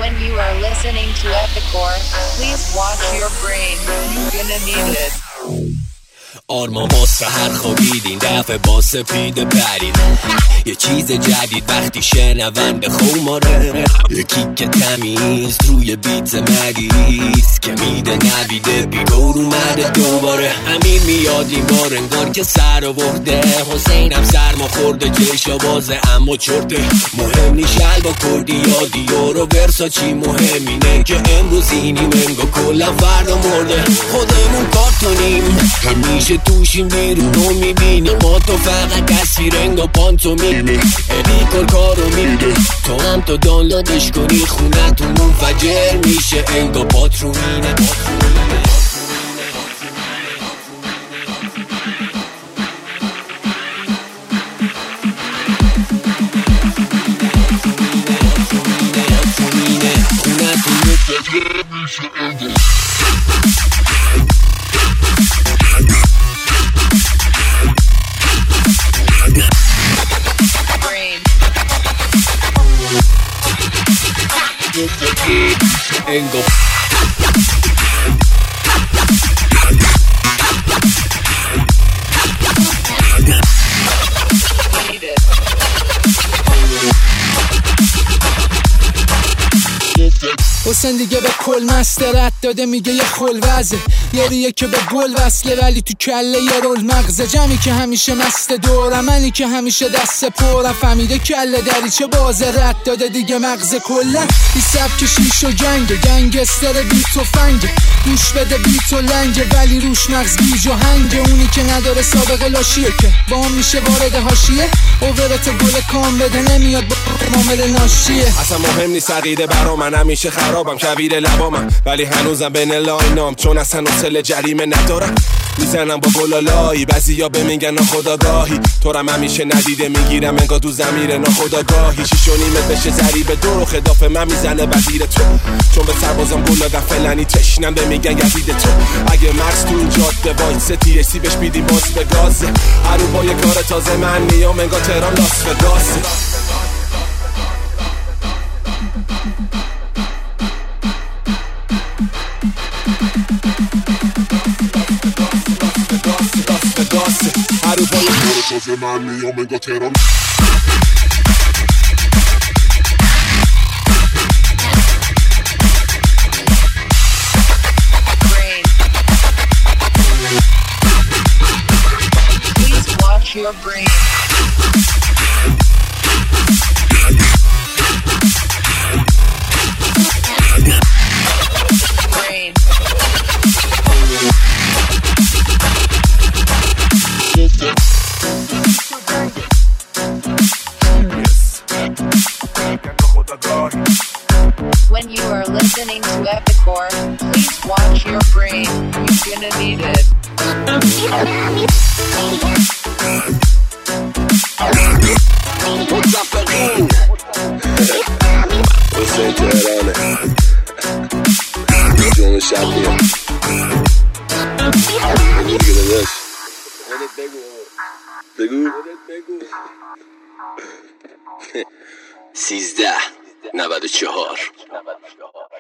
When you are listening to Epicor, please watch your brain. You're gonna need it. آرما با سحر خوابیدین دفعه با سپیده پرید یه چیز جدید وقتی شنونده خوماره یکی که تمیز روی بیت مریض که میده نویده بیگور اومده دوباره امین میاد این بار انگار که سر آورده حسینم سرما خورده چشا بازه اما چرته مهم نی شلبا کردی یا دیور و ورساچی مهم اینه که امروز اینیم انگار کلا فردا مرده خودمون کارتونیم همیشه توشیم بیرون رو میبینیم ما تو فقط تصویر انگا پانتو میبینی ابیکار کارو میده تو هم تو دانلودش کنی خونتون منفجر میشه انگا پاترومینه Engo حسین دیگه به کل مسترت داده میگه یه خلوزه یه ریه که به گل وصله ولی تو کله یه رول مغزه جمعی که همیشه مست دورم منی که همیشه دست پرم فهمیده کله دریچه بازه رد داده دیگه مغزه کله بی سبک شیش و گنگستر بیت و فنگه گوش بده بیت و لنگه ولی روش مغز بیج و هنگه اونی که نداره سابقه لاشیه که با هم میشه وارد حاشیه اوورت گل کام بده نمیاد با معامله ناشیه اصلا مهم نیست عقیده برا من همیشه خرابم کویر لبامم ولی هنوزم بین لاینام چون اصلا اصل جریمه ندارم میزنم با گلالایی بعضیا به میگن ناخداگاهی تو رم همیشه ندیده میگیرم انگار تو زمیر ناخداگاهی 6 و نیمت بشه ضریب دور و خداف من میزنه وزیر تو چون به سربازم گل دادم فلانی تشنم به میگن یزید تو اگه مرز تو این جاده وایس TSC بهش بیدیم باز به گازه هر رو با یه کار تازه من میام انگار تهران لاس وگاسه هر رو با یه کار تازه من میام انگار تهران Your brain. When you are listening to Epicor, please watch your brain. You're gonna need it. حسین تهرانه جون شبیه دیگه داداش بگو 13 94